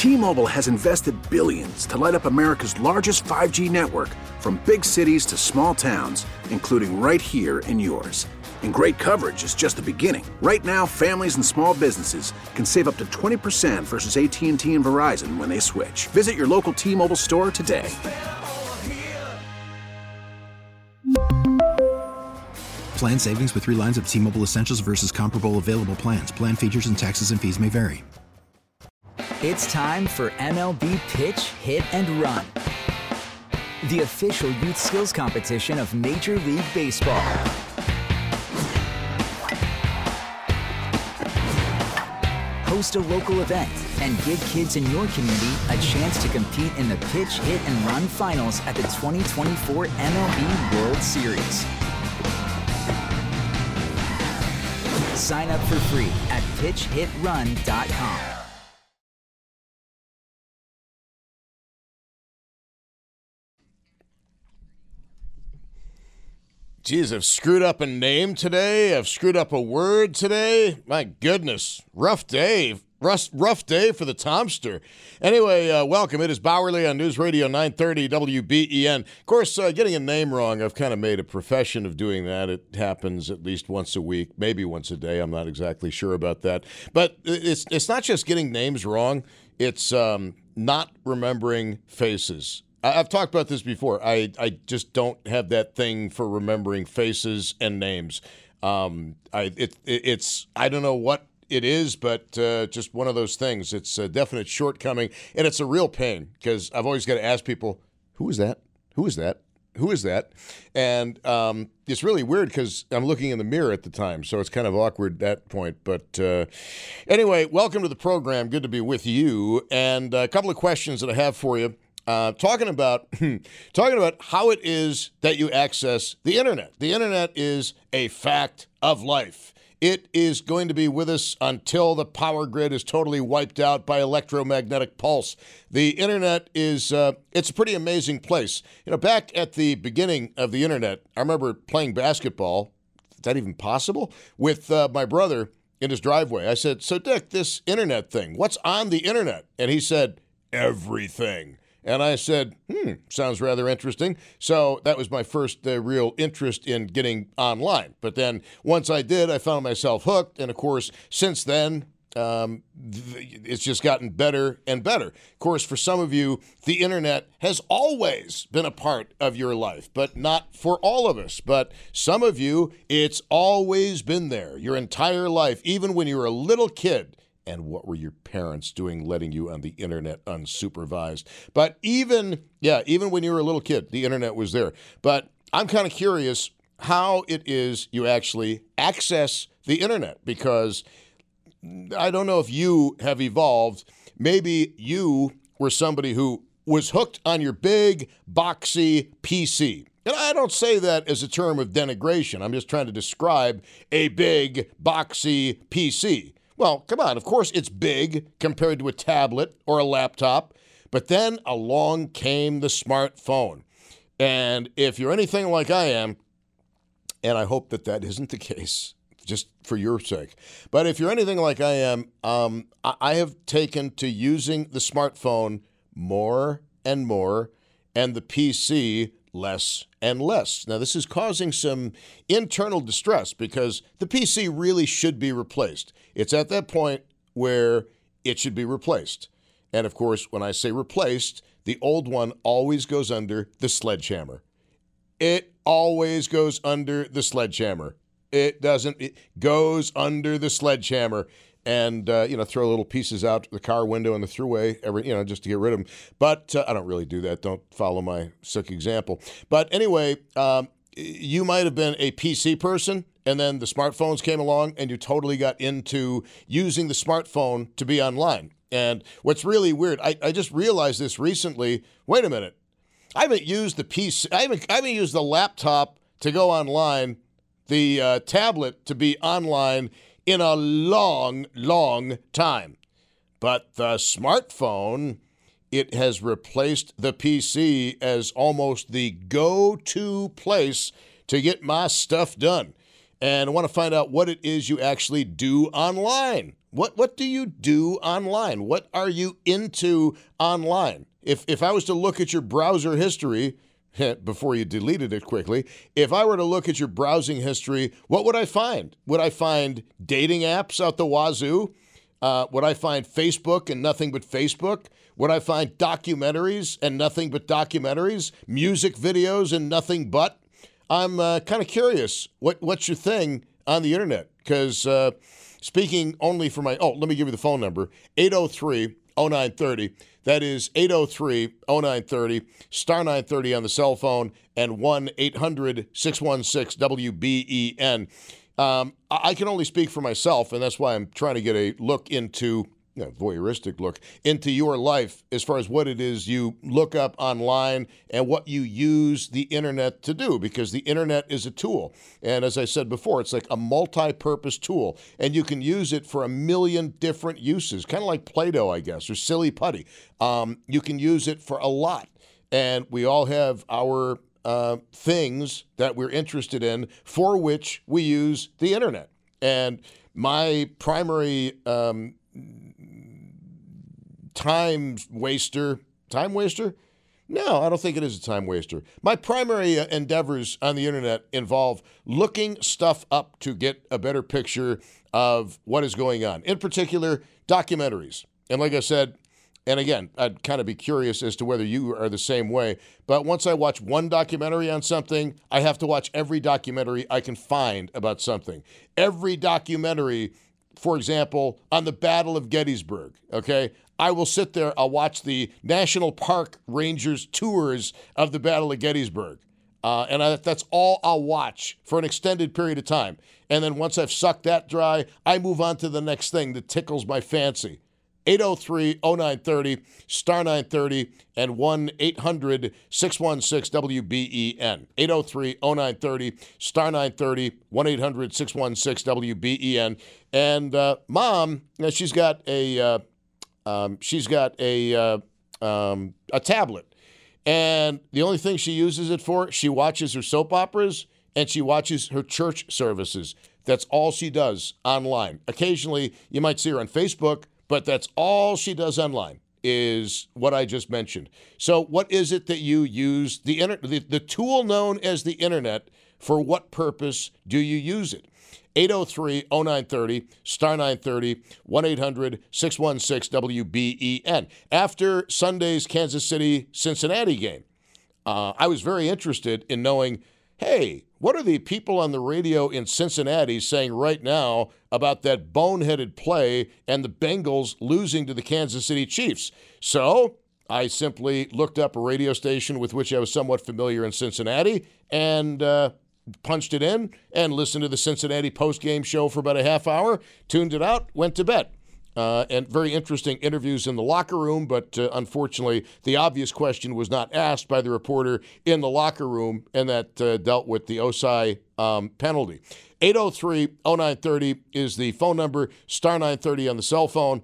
T-Mobile has invested billions to light up America's largest 5G network, from big cities to small towns, including right here in yours. And great coverage is just the beginning. Right now, families and small businesses can save up to 20% versus AT&T and Verizon when they switch. Visit your local T-Mobile store today. Plan savings with 3 lines of T-Mobile Essentials versus comparable available plans. Plan features and taxes and fees may vary. It's time for MLB Pitch, Hit, and Run, the official youth skills competition of Major League Baseball. Host a local event and give kids in your community a chance to compete in the Pitch, Hit, and Run finals at the 2024 MLB World Series. Sign up for free at pitchhitrun.com. Geez, I've screwed up a name today. I've screwed up a word today. My goodness. Rough day. Rough day for the Tomster. Anyway, welcome. It is Bowerly on News Radio 930 WBEN. Of course, getting a name wrong, I've kind of made a profession of doing that. It happens at least once a week, maybe once a day. I'm not exactly sure about that. But it's not just getting names wrong. It's not remembering faces. I've talked about this before. I just don't have that thing for remembering faces and names. It's I don't know what it is, but just one of those things. It's a definite shortcoming, and it's a real pain because I've always got to ask people, who is that? Who is that? Who is that? And it's really weird because I'm looking in the mirror at the time, so it's kind of awkward at that point. But anyway, welcome to the program. Good to be with you. And a couple of questions that I have for you. Talking about how it is that you access the internet. The internet is a fact of life. It is going to be with us until the power grid is totally wiped out by electromagnetic pulse. The internet is it's a pretty amazing place. You know, back at the beginning of the internet, I remember playing basketball. Is that even possible? With my brother in his driveway. I said, "So Dick, this internet thing, what's on the internet?" And he said, "Everything." And I said, sounds rather interesting. So that was my first real interest in getting online. But then once I did, I found myself hooked. And, of course, since then, it's just gotten better and better. Of course, for some of you, the internet has always been a part of your life, but not for all of us. But some of you, it's always been there your entire life, even when you were a little kid. And what were your parents doing letting you on the internet unsupervised? But even when you were a little kid, the internet was there. But I'm kind of curious how it is you actually access the internet, because I don't know if you have evolved. Maybe you were somebody who was hooked on your big, boxy PC. And I don't say that as a term of denigration. I'm just trying to describe a big, boxy PC. Well, come on, of course it's big compared to a tablet or a laptop, but then along came the smartphone. And if you're anything like I am, and I hope that that isn't the case, just for your sake, but if you're anything like I am, I have taken to using the smartphone more and more, and the PC less and less. Now, this is causing some internal distress because the PC really should be replaced. It's at that point where it should be replaced. And of course, when I say replaced, the old one always goes under the sledgehammer. It always goes under the sledgehammer. It goes under the sledgehammer. And, throw little pieces out the car window and the throughway, just to get rid of them. But I don't really do that. Don't follow my sick example. But anyway, you might have been a PC person, and then the smartphones came along, and you totally got into using the smartphone to be online. And what's really weird, I just realized this recently. Wait a minute. I haven't used the PC. I haven't used the laptop to go online, the tablet to be online in a long, long time. But the smartphone, it has replaced the PC as almost the go-to place to get my stuff done. and I want to find out what it is you actually do online. What do you do online? What are you into online? If I was to look at your browser history, before you deleted it quickly, if I were to look at your browsing history, what would I find? Would I find dating apps out the wazoo? Would I find Facebook and nothing but Facebook? Would I find documentaries and nothing but documentaries? Music videos and nothing but? I'm kind of curious. What's your thing on the internet? Because speaking only for let me give you the phone number, 803-0930. That is 803-0930, star 930 on the cell phone, and 1-800-616-WBEN. I can only speak for myself, and that's why I'm trying to get a look into, voyeuristic look, into your life as far as what it is you look up online and what you use the internet to do, because the internet is a tool. And as I said before, it's like a multi-purpose tool, and you can use it for a million different uses, kind of like Play-Doh, I guess, or silly putty. You can use it for a lot, and we all have our things that we're interested in for which we use the internet. And my primary time waster? No, I don't think it is a time waster. My primary endeavors on the internet involve looking stuff up to get a better picture of what is going on. In particular, documentaries. And like I said, and again, I'd kind of be curious as to whether you are the same way. But once I watch one documentary on something, I have to watch every documentary I can find about something. Every documentary, for example, on the Battle of Gettysburg, okay? I will sit there, I'll watch the National Park Rangers tours of the Battle of Gettysburg. That's all I'll watch for an extended period of time. And then once I've sucked that dry, I move on to the next thing that tickles my fancy. 803-0930, star 930, and 1-800-616-WBEN. 803-0930, star 930, 1-800-616-WBEN. And Mom, she's got a tablet, and the only thing she uses it for, she watches her soap operas and she watches her church services. That's all she does online. Occasionally, you might see her on Facebook, but that's all she does online is what I just mentioned. So what is it that you use the internet, the tool known as the internet, for what purpose do you use it? 803-0930, star 930, 1-800-616-WBEN. After Sunday's Kansas City-Cincinnati game, I was very interested in knowing, hey, what are the people on the radio in Cincinnati saying right now about that boneheaded play and the Bengals losing to the Kansas City Chiefs? So I simply looked up a radio station with which I was somewhat familiar in Cincinnati and punched it in and listened to the Cincinnati postgame show for about a half hour, tuned it out, went to bed. And very interesting interviews in the locker room, but unfortunately, the obvious question was not asked by the reporter in the locker room, and that dealt with the Osai penalty. 803-0930 is the phone number, star 930 on the cell phone,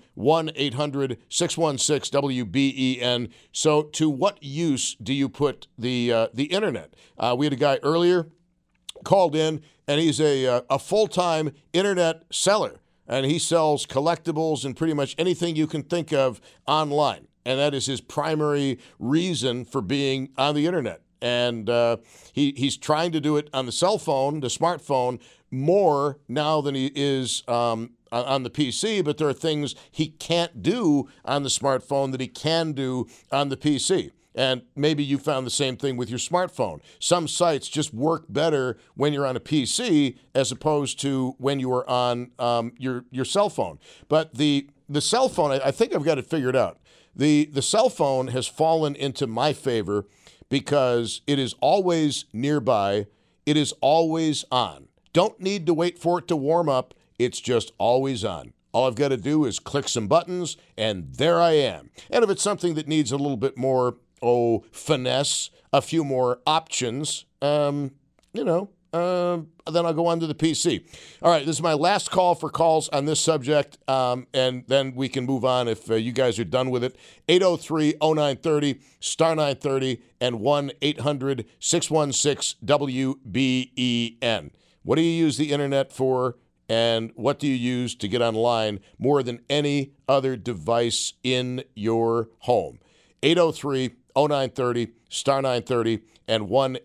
1-800-616-WBEN. So to what use do you put the internet? We had a guy earlier called in, and he's a full-time internet seller. And he sells collectibles and pretty much anything you can think of online. And that is his primary reason for being on the internet. And he's trying to do it on the cell phone, the smartphone, more now than he is on the PC. But there are things he can't do on the smartphone that he can do on the PC. And maybe you found the same thing with your smartphone. Some sites just work better when you're on a PC as opposed to when you are on your cell phone. But the cell phone, I think I've got it figured out. The cell phone has fallen into my favor because it is always nearby. It is always on. Don't need to wait for it to warm up. It's just always on. All I've got to do is click some buttons, and there I am. And if it's something that needs a little bit more finesse, a few more options, then I'll go on to the PC. All right, this is my last call for calls on this subject, and then we can move on if you guys are done with it. 803-0930, star 930, and 1-800-616-WBEN. What do you use the internet for? And what do you use to get online more than any other device in your home? 803-0930, star 930, and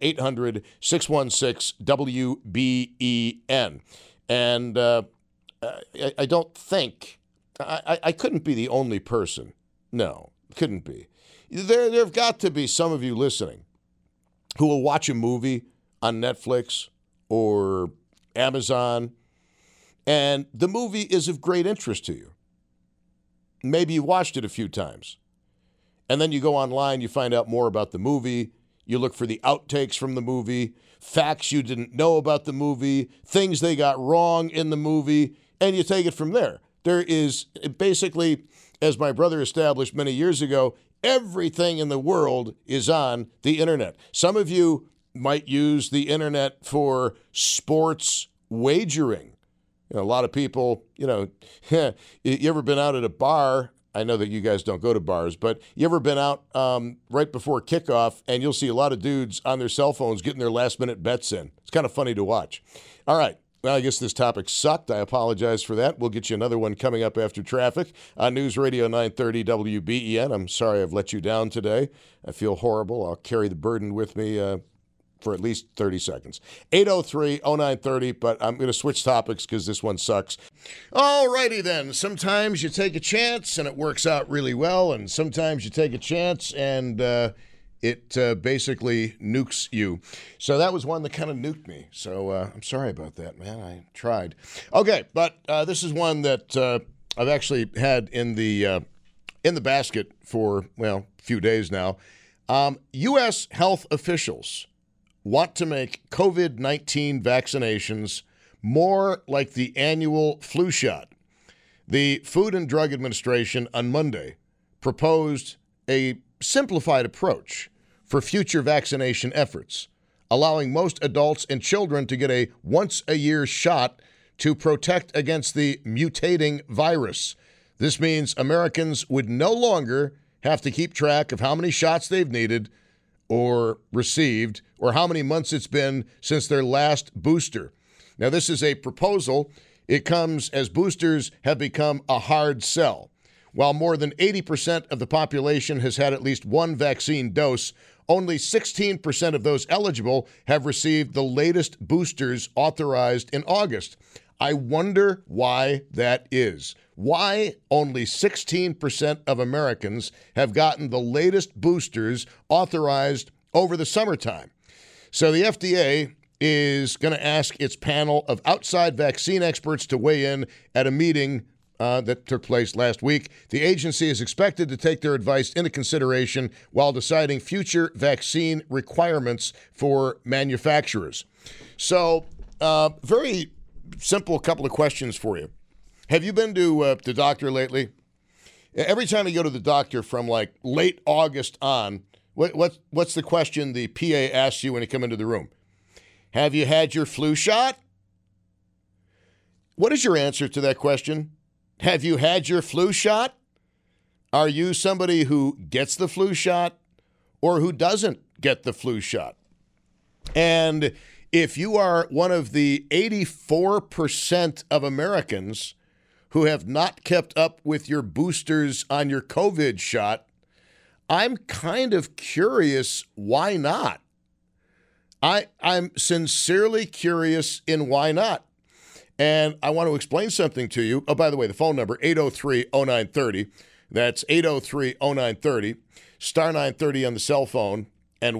1-800-616-WBEN. And I don't think, I couldn't be the only person. No, couldn't be. There have got to be some of you listening who will watch a movie on Netflix or Amazon, and the movie is of great interest to you. Maybe you watched it a few times. And then you go online, you find out more about the movie, you look for the outtakes from the movie, facts you didn't know about the movie, things they got wrong in the movie, and you take it from there. There is basically, as my brother established many years ago, everything in the world is on the internet. Some of you might use the internet for sports wagering. A lot of people, you ever been out at a bar? I know that you guys don't go to bars, but you ever been out right before kickoff and you'll see a lot of dudes on their cell phones getting their last-minute bets in. It's kind of funny to watch. All right. Well, I guess this topic sucked. I apologize for that. We'll get you another one coming up after traffic on News Radio 930 WBEN. I'm sorry I've let you down today. I feel horrible. I'll carry the burden with me for at least 30 seconds. 803-0930, but I'm going to switch topics because this one sucks. All righty then. Sometimes you take a chance and it works out really well, and sometimes you take a chance and it basically nukes you. So that was one that kind of nuked me. So I'm sorry about that, man. I tried. Okay, but this is one that I've actually had in the basket for, a few days now. U.S. health officials want to make COVID-19 vaccinations more like the annual flu shot. The Food and Drug Administration on Monday proposed a simplified approach for future vaccination efforts, allowing most adults and children to get a once-a-year shot to protect against the mutating virus. This means Americans would no longer have to keep track of how many shots they've needed or received, or how many months it's been since their last booster. Now, this is a proposal. It comes as boosters have become a hard sell. While more than 80% of the population has had at least one vaccine dose, only 16% of those eligible have received the latest boosters authorized in August. I wonder why that is. Why only 16% of Americans have gotten the latest boosters authorized over the summertime? So the FDA is going to ask its panel of outside vaccine experts to weigh in at a meeting that took place last week. The agency is expected to take their advice into consideration while deciding future vaccine requirements for manufacturers. So, very simple couple of questions for you. Have you been to the doctor lately? Every time you go to the doctor from like late August on, what's the question the PA asks you when you come into the room? Have you had your flu shot? What is your answer to that question? Have you had your flu shot? Are you somebody who gets the flu shot or who doesn't get the flu shot? And if you are one of the 84% of Americans who have not kept up with your boosters on your COVID shot, I'm kind of curious why not. I'm sincerely curious in why not. And I want to explain something to you. Oh, by the way, the phone number, 803-0930. That's 803-0930, star 930 on the cell phone, and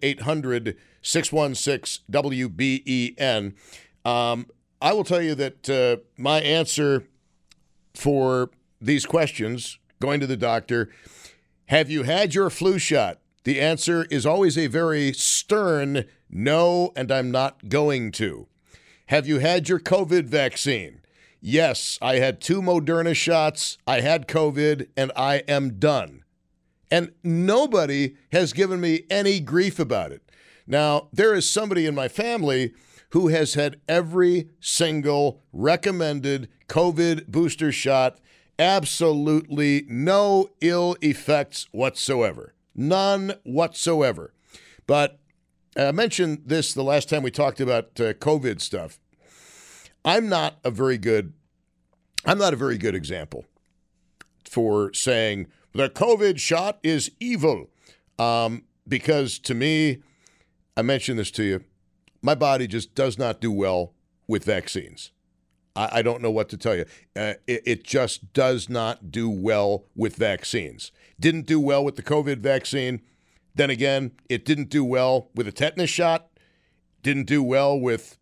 1-800-616-WBEN. I will tell you that my answer for these questions, going to the doctor, have you had your flu shot? The answer is always a very stern no, and I'm not going to. Have you had your COVID vaccine? Yes, I had 2 Moderna shots. I had COVID, and I am done. And nobody has given me any grief about it. Now, there is somebody in my family who has had every single recommended COVID booster shot, absolutely no ill effects whatsoever. None whatsoever. But I mentioned this the last time we talked about COVID stuff. I'm not a very good example for saying the COVID shot is evil. Because to me, I mentioned this to you, my body just does not do well with vaccines. I don't know what to tell you. It just does not do well with vaccines. Didn't do well with the COVID vaccine. Then again, it didn't do well with a tetanus shot. Didn't do well with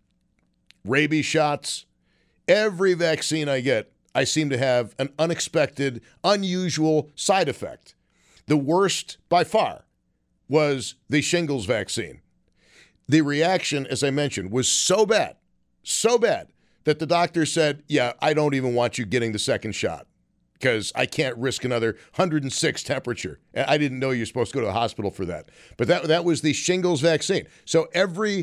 rabies shots. Every vaccine I get, I seem to have an unexpected, unusual side effect. The worst, by far, was the shingles vaccine. The reaction, as I mentioned, was so bad, that the doctor said, yeah, I don't even want you getting the second shot because I can't risk another 106 temperature. I didn't know you're supposed to go to the hospital for that. But that was the shingles vaccine. So every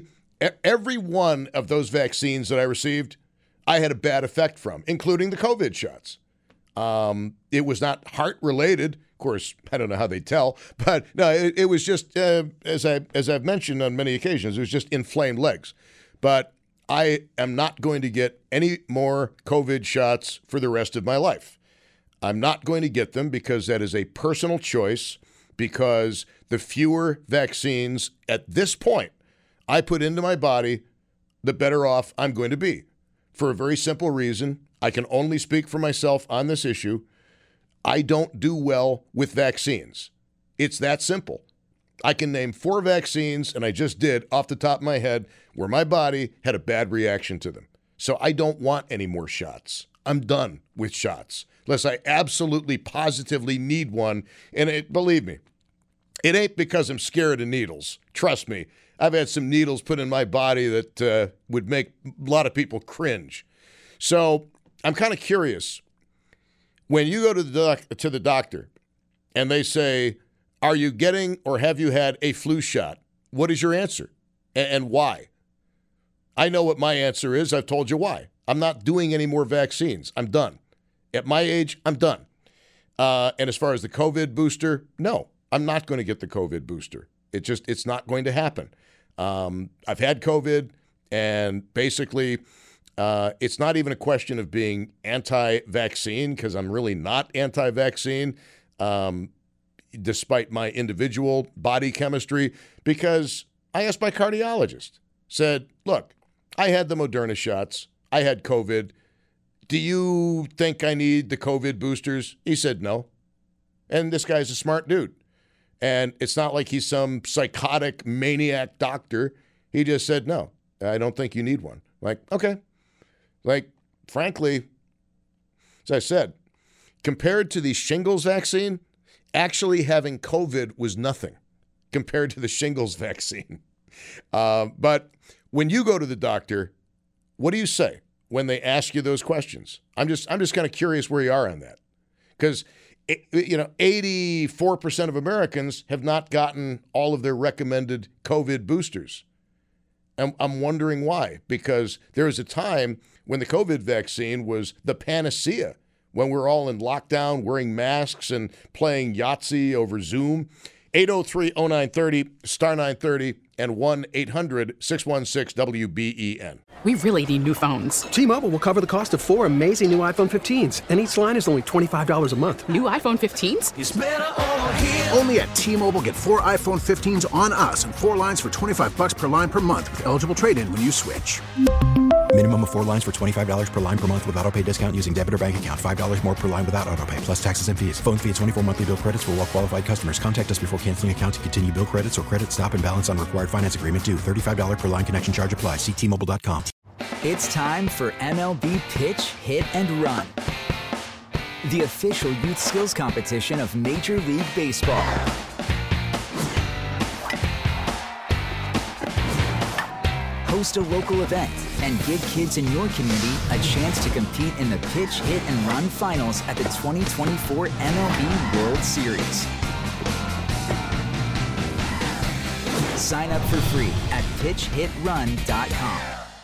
one of those vaccines that I received, I had a bad effect from, including the COVID shots. It was not heart-related. Of course, I don't know how they tell, but no, it was just, as I've mentioned on many occasions, it was just inflamed legs. But I am not going to get any more COVID shots for the rest of my life. I'm not going to get them because that is a personal choice, because the fewer vaccines at this point I put into my body, the better off I'm going to be. For a very simple reason, I can only speak for myself on this issue. I don't do well with vaccines. It's that simple. I can name 4 vaccines, and I just did off the top of my head, where my body had a bad reaction to them. So I don't want any more shots. I'm done with shots, unless I absolutely positively need one. And believe me, it ain't because I'm scared of needles. Trust me, I've had some needles put in my body that would make a lot of people cringe. So I'm kind of curious. When you go to the doctor and they say, are you getting or have you had a flu shot? What is your answer and why? I know what my answer is. I've told you why. I'm not doing any more vaccines. I'm done. At my age, I'm done. And as far as the COVID booster, no, I'm not going to get the COVID booster. It's not going to happen. I've had COVID, and basically it's not even a question of being anti-vaccine, because I'm really not anti-vaccine, despite my individual body chemistry, because I asked my cardiologist, said, look, I had the Moderna shots. I had COVID. Do you think I need the COVID boosters? He said no. And this guy's a smart dude. And it's not like he's some psychotic maniac doctor. He just said, no, I don't think you need one. Like, okay. Like, frankly, as I said, compared to the shingles vaccine, actually having COVID was nothing compared to the shingles vaccine. But when you go to the doctor, what do you say when they ask you those questions? I'm just kind of curious where you are on that. Because 84% of Americans have not gotten all of their recommended COVID boosters. I'm wondering why, because there was a time when the COVID vaccine was the panacea, when we were all in lockdown, wearing masks and playing Yahtzee over Zoom. 803-0930, star 930, and 1-800-616-WBEN. We really need new phones. T-Mobile will cover the cost of 4 amazing new iPhone 15s, and each line is only $25 a month. New iPhone 15s? It's better over here. Only at T-Mobile, get 4 iPhone 15s on us and 4 lines for $25 per line per month with eligible trade-in when you switch. Minimum of 4 lines for $25 per line per month with autopay discount using debit or bank account. $5 more per line without autopay, plus taxes and fees. Phone fee at 24 monthly bill credits for well-qualified customers. Contact us before canceling account to continue bill credits or credit stop and balance on required finance agreement due. $35 per line connection charge applies. See T-Mobile.com. It's time for MLB Pitch, Hit, and Run, the official youth skills competition of Major League Baseball. Host a local event and give kids in your community a chance to compete in the Pitch, Hit, and Run finals at the 2024 MLB World Series. Sign up for free at pitchhitrun.com.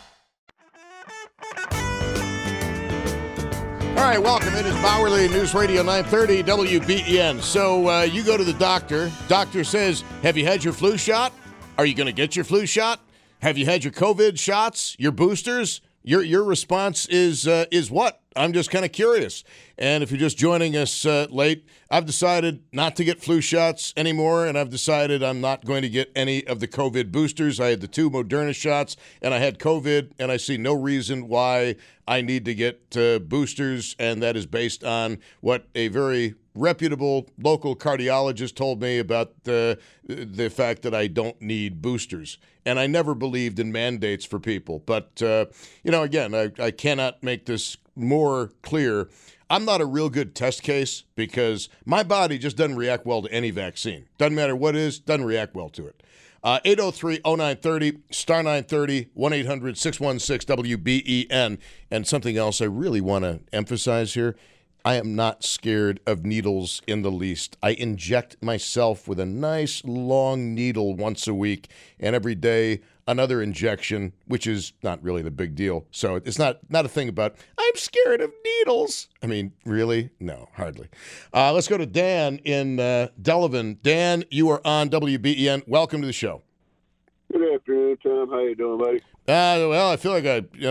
All right, welcome. It is Bowerly News Radio 930 WBEN. So you go to the doctor. Doctor says, have you had your flu shot? Are you going to get your flu shot? Have you had your COVID shots, your boosters? Your response is what? I'm just kind of curious. And if you're just joining us late, I've decided not to get flu shots anymore, and I've decided I'm not going to get any of the COVID boosters. I had the 2 Moderna shots, and I had COVID, and I see no reason why I need to get boosters, and that is based on what a very reputable local cardiologist told me about the fact that I don't need boosters. And I never believed in mandates for people. But, again, I cannot make this more clear. I'm not a real good test case because my body just doesn't react well to any vaccine. Doesn't matter what it is, doesn't react well to it. 803-0930, star 930, 1-800-616-WBEN. And something else I really want to emphasize here, I am not scared of needles in the least. I inject myself with a nice long needle once a week, and every day another injection, which is not really the big deal. So it's not a thing about, I'm scared of needles. I mean, really? No, hardly. Let's go to Dan in Delavan. Dan, you are on WBEN. Welcome to the show. Good afternoon, Tom. How you doing, buddy? Well, I feel like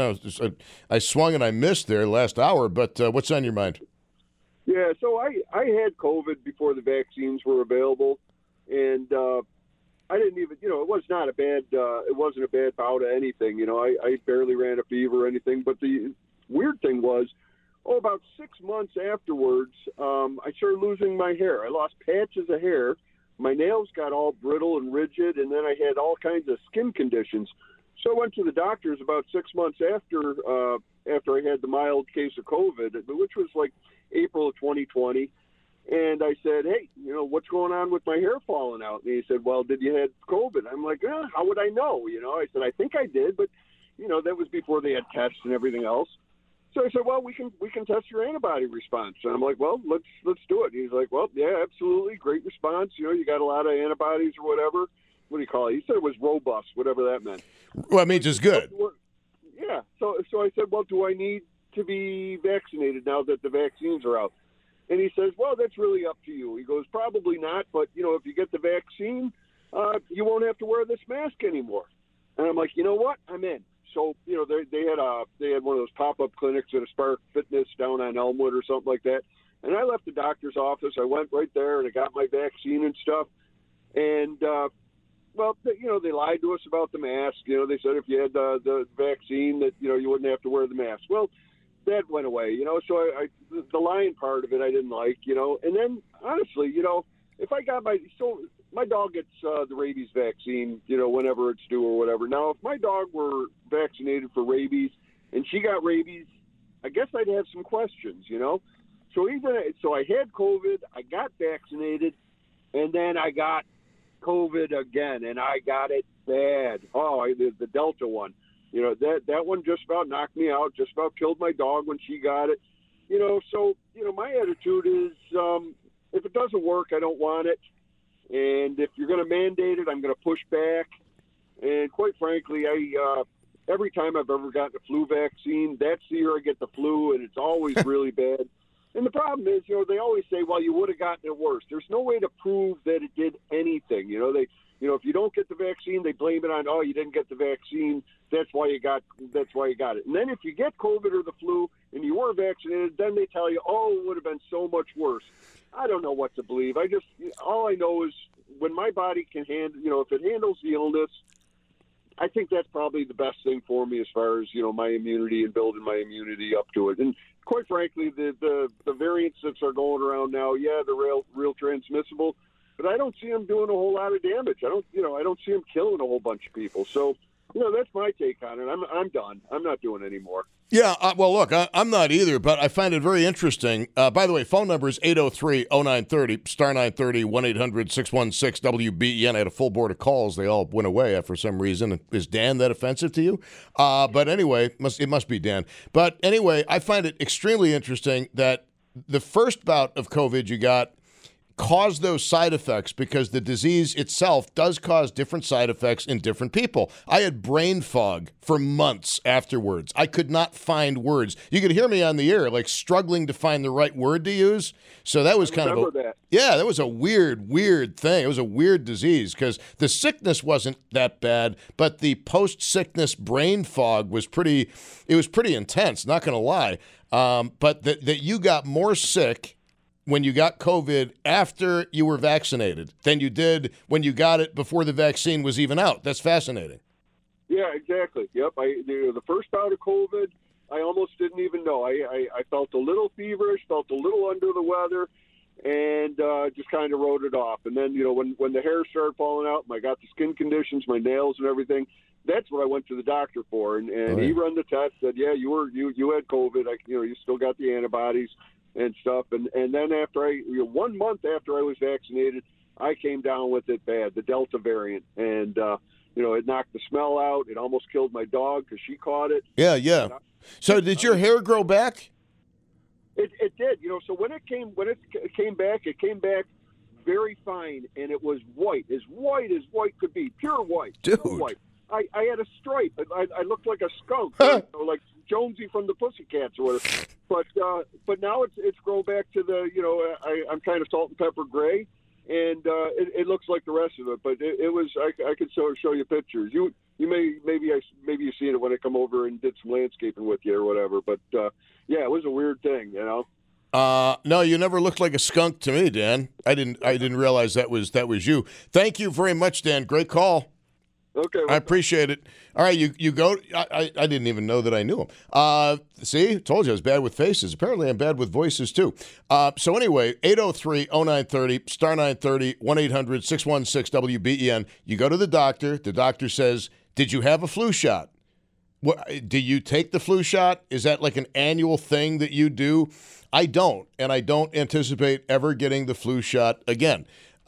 I swung and I missed there last hour, but what's on your mind? Yeah, so I had COVID before the vaccines were available, and I didn't even, it was not a bad, it wasn't a bad bout of anything. I barely ran a fever or anything. But the weird thing was, about 6 months afterwards, I started losing my hair. I lost patches of hair. My nails got all brittle and rigid, and then I had all kinds of skin conditions. So I went to the doctors about 6 months after I had the mild case of COVID, which was like April of 2020. And I said, hey, what's going on with my hair falling out? And he said, well, did you have COVID? I'm like, how would I know? I said, I think I did, but, that was before they had tests and everything else. So I said, well, we can test your antibody response. And I'm like, well, let's do it. And he's like, well, yeah, absolutely. Great response. You got a lot of antibodies or whatever. What do you call it? He said it was robust, whatever that meant. Well, it means it's good. Yeah. So I said, well, do I need to be vaccinated now that the vaccines are out? And he says, well, that's really up to you. He goes, probably not, but, if you get the vaccine, you won't have to wear this mask anymore. And I'm like, you know what? I'm in. So, they had one of those pop-up clinics at a Spark Fitness down on Elmwood or something like that. And I left the doctor's office. I went right there and I got my vaccine and stuff. And, they lied to us about the mask. They said if you had the vaccine that, you wouldn't have to wear the mask. Well, that went away, so the lying part of it I didn't like, and then honestly, if I got my dog gets the rabies vaccine, whenever it's due or whatever. Now, if my dog were vaccinated for rabies and she got rabies, I guess I'd have some questions, So I had COVID, I got vaccinated, and then I got COVID again, and I got it bad. The Delta one. That one just about knocked me out, just about killed my dog when she got it. So my attitude is if it doesn't work, I don't want it. And if you're going to mandate it, I'm going to push back. And quite frankly, every time I've ever gotten a flu vaccine, that's the year I get the flu, and it's always really bad. And the problem is, they always say, well, you would have gotten it worse. There's no way to prove that it did anything. If you don't get the vaccine, they blame it on, you didn't get the vaccine. That's why you got it. And then if you get COVID or the flu and you were vaccinated, then they tell you, it would have been so much worse. I don't know what to believe. All I know is when my body can handle, if it handles the illness, I think that's probably the best thing for me as far as, my immunity and building my immunity up to it. And quite frankly, the variants that are going around now, they're real transmissible, but I don't see them doing a whole lot of damage. I don't see them killing a whole bunch of people. So, that's my take on it. I'm done. I'm not doing any more. Yeah, well, look, I'm not either, but I find it very interesting. By the way, phone number is 803-0930, star 930, 1-800-616-WBEN. I had a full board of calls. They all went away for some reason. Is Dan that offensive to you? But anyway, it must be Dan. But anyway, I find it extremely interesting that the first bout of COVID you got cause those side effects because the disease itself does cause different side effects in different people. I had brain fog for months afterwards. I could not find words. You could hear me on the air, like struggling to find the right word to use. So that was kind of that was a weird thing. It was a weird disease because the sickness wasn't that bad, but the post-sickness brain fog was pretty intense, not going to lie. But that you got more sick when you got COVID after you were vaccinated than you did when you got it before the vaccine was even out. That's fascinating. Yeah, exactly. Yep. The first bout of COVID, I almost didn't even know. I felt a little feverish, felt a little under the weather, and just kind of wrote it off. And then, when the hair started falling out, and I got the skin conditions, my nails and everything, that's what I went to the doctor for. And he ran the test, said, yeah, you had COVID. You still got the antibodies and stuff. And then after 1 month after I was vaccinated, I came down with it bad, the Delta variant. And, it knocked the smell out. It almost killed my dog because she caught it. Yeah. So did your hair grow back? It did. So when it came back, it came back very fine, and it was white as white could be, pure white. Dude. Pure white. I had a stripe. I looked like a skunk, like Jonesy from the Pussycats or whatever. But now it's grown back to the I'm kind of salt and pepper gray, and it looks like the rest of it. But it was I could show you pictures. You maybe you've seen it when I come over and did some landscaping with you or whatever. But it was a weird thing, No, you never looked like a skunk to me, Dan. I didn't realize that was you. Thank you very much, Dan. Great call. Okay. I appreciate it. All right, you go. I didn't even know that I knew him. See, told you I was bad with faces. Apparently, I'm bad with voices, too. So anyway, 803-0930, star 930, 1-800-616-WBEN. You go to the doctor. The doctor says, did you have a flu shot? Do you take the flu shot? Is that like an annual thing that you do? I don't, and I don't anticipate ever getting the flu shot again.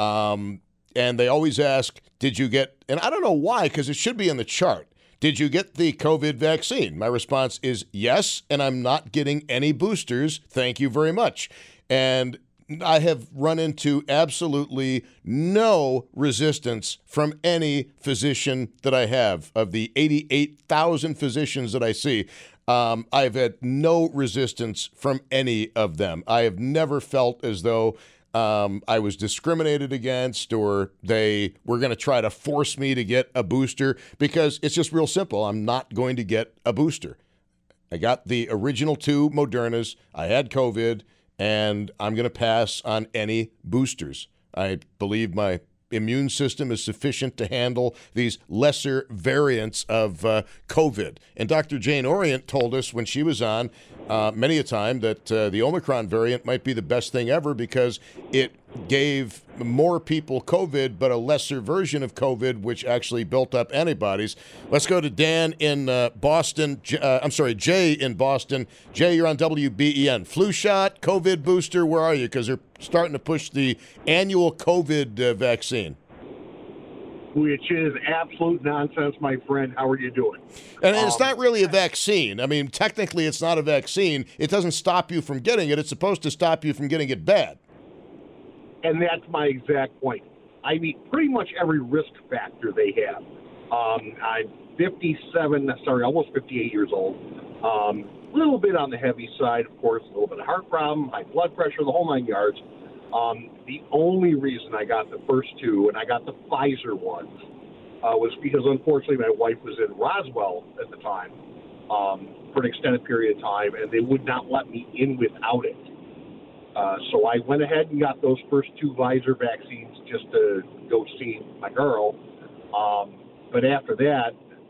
And they always ask, did you get, and I don't know why, because it should be in the chart. Did you get the COVID vaccine? My response is yes, and I'm not getting any boosters. Thank you very much. And I have run into absolutely no resistance from any physician that I have. Of the 88,000 physicians that I see, I've had no resistance from any of them. I have never felt as though I was discriminated against or they were going to try to force me to get a booster, because it's just real simple. I'm not going to get a booster. I got the original 2 Modernas. I had COVID, and I'm going to pass on any boosters. I believe my immune system is sufficient to handle these lesser variants of COVID. And Dr. Jane Orient told us when she was on many a time that the Omicron variant might be the best thing ever because it gave more people COVID, but a lesser version of COVID, which actually built up antibodies. Let's go to Dan in Boston. Jay in Boston. Jay, you're on WBEN. Flu shot, COVID booster, where are you? Because they're starting to push the annual COVID vaccine. Which is absolute nonsense, my friend. How are you doing? And it's not really a vaccine. I mean, technically it's not a vaccine. It doesn't stop you from getting it. It's supposed to stop you from getting it bad. And that's my exact point. I meet pretty much every risk factor they have. I'm 57, almost 58 years old. A little bit on the heavy side, of course, a little bit of heart problem, high blood pressure, the whole 9 yards. The only reason I got the first 2, and I got the Pfizer ones, was because, unfortunately, my wife was in Roswell at the time for an extended period of time, and they would not let me in without it. So I went ahead and got those first 2 Pfizer vaccines just to go see my girl. But after that,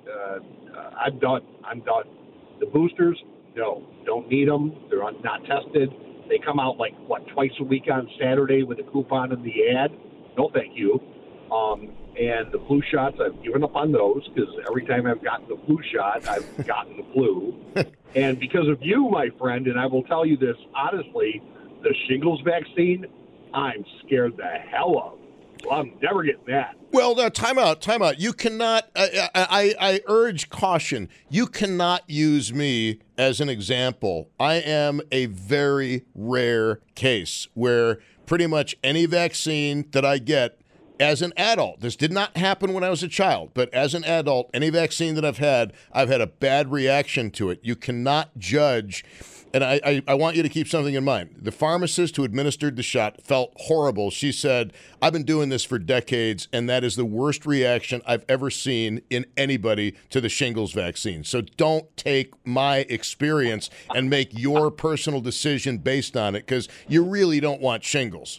I'm done. The boosters, no, don't need them. They're not tested. They come out twice a week on Saturday with a coupon in the ad. No, thank you. And the flu shots, I've given up on those because every time I've gotten the flu shot, I've gotten the flu. And because of you, my friend, and I will tell you this honestly, the shingles vaccine, I'm scared the hell of. Well, I'm never getting that. Well, now, time out. You cannot, I urge caution. You cannot use me as an example. I am a very rare case where pretty much any vaccine that I get as an adult. This did not happen when I was a child, but as an adult, any vaccine that I've had a bad reaction to it. You cannot judge. And I want you to keep something in mind. The pharmacist who administered the shot felt horrible. She said, I've been doing this for decades, and that is the worst reaction I've ever seen in anybody to the shingles vaccine. So don't take my experience and make your personal decision based on it, because you really don't want shingles.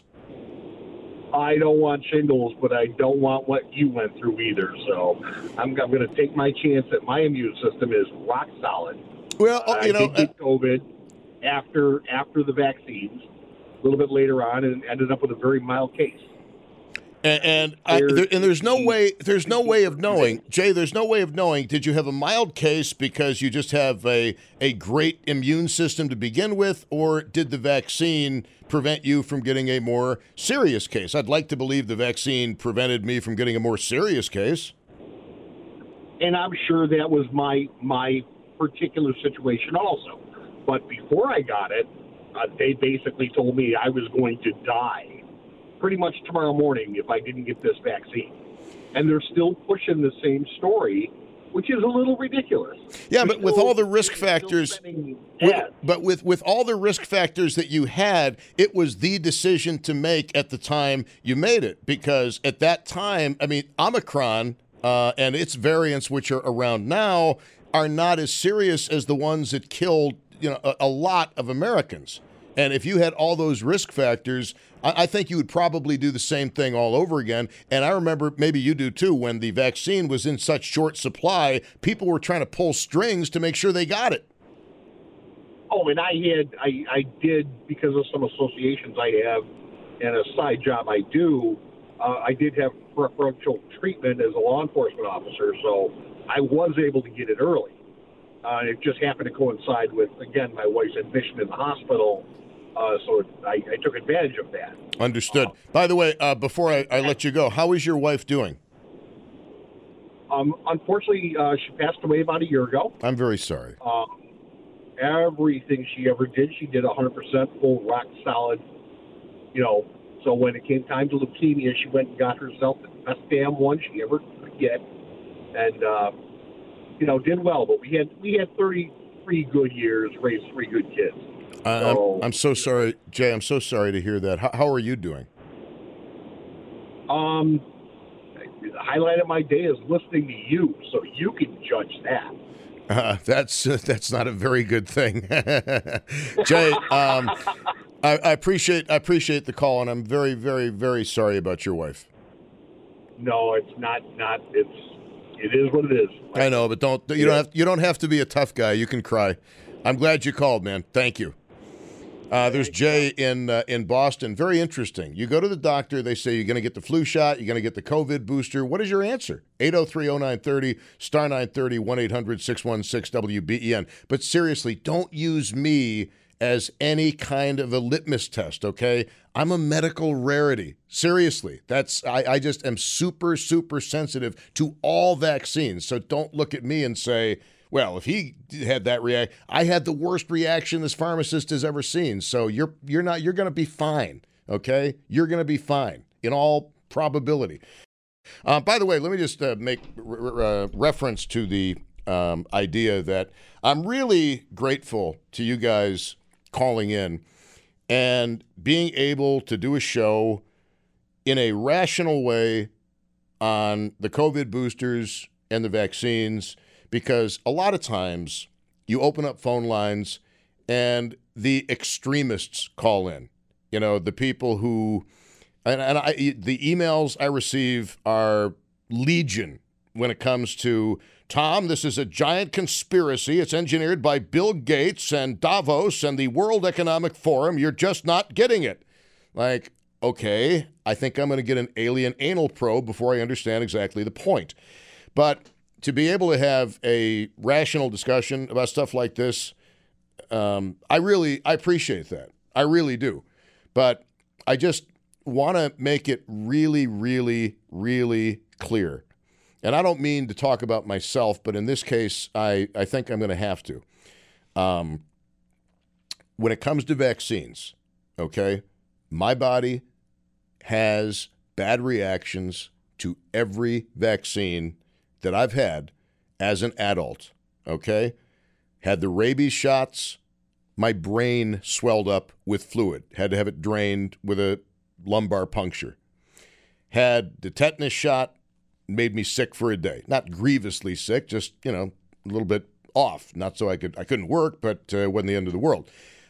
I don't want shingles, but I don't want what you went through either. So I'm going to take my chance that my immune system is rock solid. Well, I did get COVID after the vaccines, a little bit later on, and ended up with a very mild case. And there's no way of knowing, Jay. There's no way of knowing. Did you have a mild case because you just have a great immune system to begin with, or did the vaccine prevent you from getting a more serious case? I'd like to believe the vaccine prevented me from getting a more serious case. And I'm sure that was my particular situation also. But before I got it, they basically told me I was going to die pretty much tomorrow morning if I didn't get this vaccine. And they're still pushing the same story, which is a little ridiculous. Yeah, but with all the risk factors, with all the risk factors that you had, it was the decision to make at the time you made it. Because at that time, I mean, Omicron and its variants, which are around now, are not as serious as the ones that killed, a lot of Americans. And if you had all those risk factors, I think you would probably do the same thing all over again. And I remember, maybe you do too, when the vaccine was in such short supply, people were trying to pull strings to make sure they got it. Oh, and I did, because of some associations I have and a side job I do, I did have preferential treatment as a law enforcement officer, so I was able to get it early. It just happened to coincide with, again, my wife's admission in the hospital, so I took advantage of that. Understood. By the way, before I let you go, how is your wife doing? Unfortunately, she passed away about a year ago. I'm very sorry. Everything she ever did, she did 100% full, rock solid, So when it came time to leukemia, she went and got herself the best damn one she ever could get. And, did well, but we had 33 good years, raised 3 good kids. I'm so sorry, Jay. I'm so sorry to hear that. How are you doing? The highlight of my day is listening to you, so you can judge that. That's not a very good thing, Jay. I appreciate the call, and I'm very, very, very sorry about your wife. No, it's not. It is what it is. I know, but you don't have to be a tough guy. You can cry. I'm glad you called, man. Thank you. There's Jay in Boston. Very interesting. You go to the doctor. They say you're going to get the flu shot. You're going to get the COVID booster. What is your answer? 803-0930, star 930, 1-800-616-WBEN. But seriously, don't use me as any kind of a litmus test, okay? I'm a medical rarity. Seriously. I just am super, super sensitive to all vaccines. So don't look at me and say, well, if he had that react, I had the worst reaction this pharmacist has ever seen. So you're going to be fine, okay? You're going to be fine in all probability. By the way, let me just make reference to the idea that I'm really grateful to you guys calling in and being able to do a show in a rational way on the COVID boosters and the vaccines, because a lot of times you open up phone lines and the extremists call in. The people who, the emails I receive are legion when it comes to, Tom, this is a giant conspiracy. It's engineered by Bill Gates and Davos and the World Economic Forum. You're just not getting it. Like, okay, I think I'm going to get an alien anal probe before I understand exactly the point. But to be able to have a rational discussion about stuff like this, I appreciate that. I really do. But I just want to make it really, really, really clear. And I don't mean to talk about myself, but in this case, I think I'm going to have to. When it comes to vaccines, okay, my body has bad reactions to every vaccine that I've had as an adult, okay? Had the rabies shots, my brain swelled up with fluid. Had to have it drained with a lumbar puncture. Had the tetanus shot, made me sick for a day. Not grievously sick, just, a little bit off. Not so I couldn't work, but wasn't the end of the world.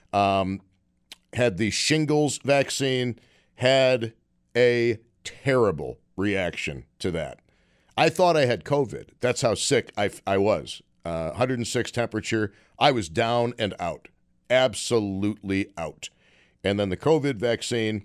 Had the shingles vaccine, had a terrible reaction to that. I thought I had COVID. That's how sick I was. 106 temperature. I was down and out. Absolutely out. And then the COVID vaccine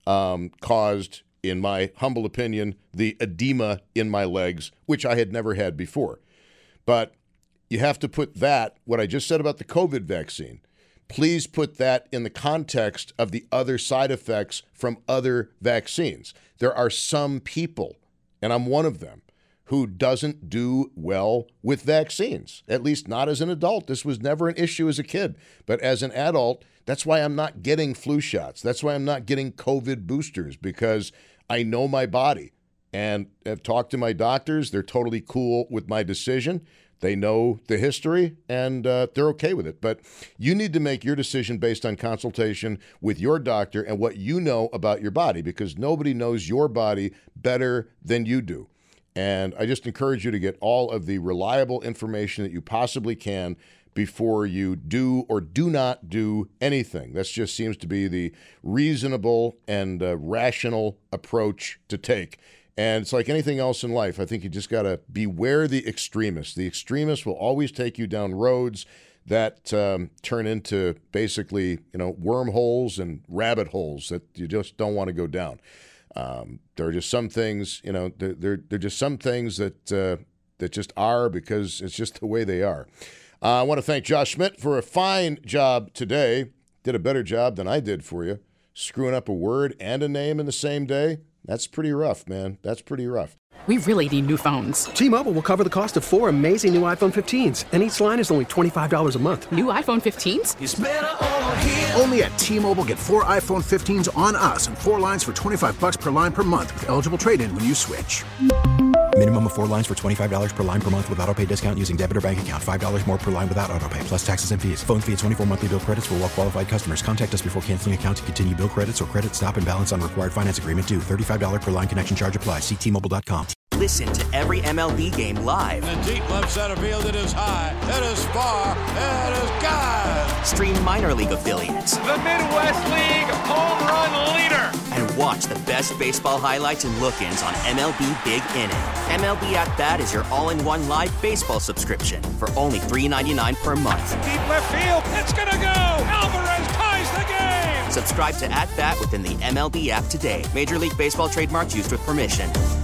caused, in my humble opinion, the edema in my legs, which I had never had before. But you have to put that, what I just said about the COVID vaccine, please put that in the context of the other side effects from other vaccines. There are some people, and I'm one of them, who doesn't do well with vaccines, at least not as an adult. This was never an issue as a kid. But as an adult, that's why I'm not getting flu shots. That's why I'm not getting COVID boosters, because I know my body. And I've talked to my doctors. They're totally cool with my decision. They know the history, and they're okay with it. But you need to make your decision based on consultation with your doctor and what you know about your body, because nobody knows your body better than you do. And I just encourage you to get all of the reliable information that you possibly can before you do or do not do anything. That just seems to be the reasonable and rational approach to take. And it's like anything else in life. I think you just got to beware the extremists. The extremists will always take you down roads that turn into basically, wormholes and rabbit holes that you just don't want to go down. There are just some things, they're just some things that just are, because it's just the way they are. I want to thank Josh Schmidt for a fine job today. Did a better job than I did for you. Screwing up a word and a name in the same day. That's pretty rough, man. That's pretty rough. We really need new phones. T-Mobile will cover the cost of 4 amazing new iPhone 15s, and each line is only $25 a month. New iPhone 15s? It's better over here. Only at T-Mobile, get 4 iPhone 15s on us and 4 lines for $25 per line per month with eligible trade-in when you switch. Minimum of 4 lines for $25 per line per month with autopay discount using debit or bank account. $5 more per line without autopay, plus taxes and fees. Phone fee at 24 monthly bill credits for well-qualified customers. Contact us before canceling account to continue bill credits or credit stop and balance on required finance agreement due. $35 per line connection charge applies. See T-Mobile.com. Listen to every MLB game live. In the deep left center field, it is high, it is far, it is gone. Stream minor league affiliates. The Midwest League home run leader. And watch the best baseball highlights and look-ins on MLB Big Inning. MLB At Bat is your all-in-one live baseball subscription for only $3.99 per month. Deep left field, it's gonna go. Alvarez ties the game. Subscribe to At Bat within the MLB app today. Major League Baseball trademarks used with permission.